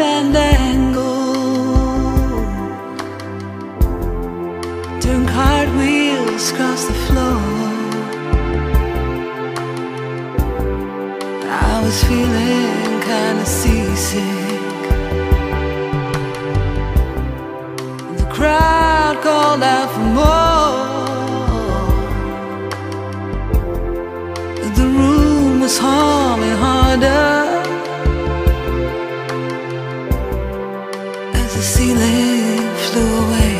fandango, doing cartwheels across the floor. I was feeling kinda seasick. The crowd called out for more. The room was humming harder as the ceiling flew away.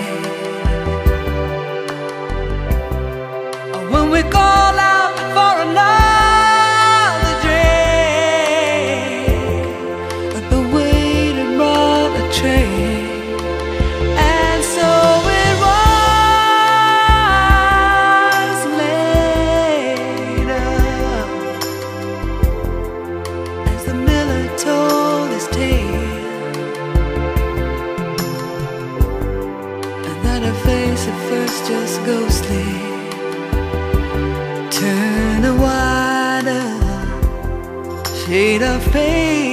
When we call out for another drink, but the waiter brought a tray, and so it was later as the miller told his tale, and that her face at first just ghostly turned a wider shade of pale.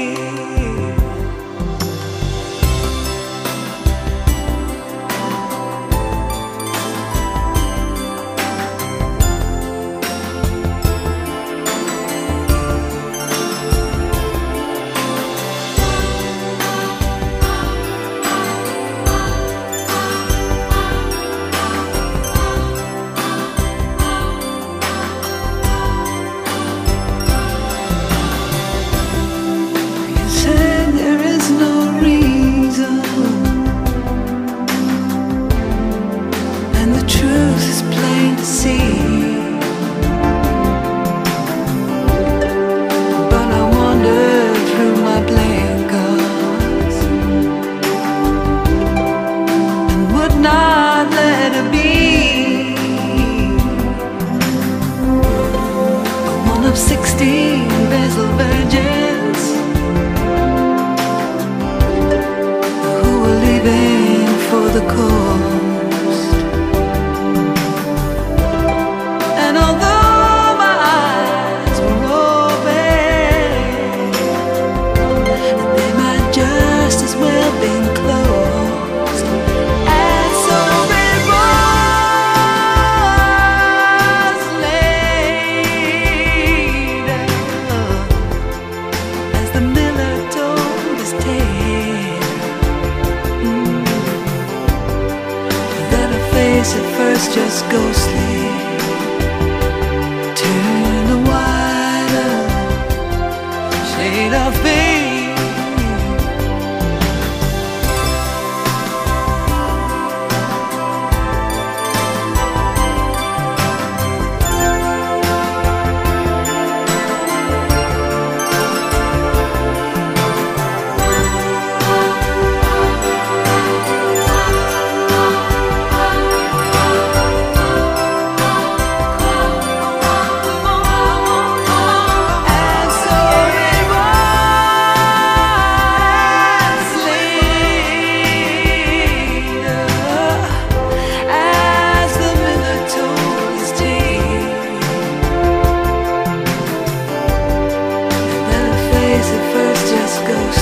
Of 16 Basil virgins who were leaving for the coast. And although my eyes were open, they might just as well been closed. And so it was later as the miller told his tale, that her face at first just ghostly turned a wider shade of pale. At first just goes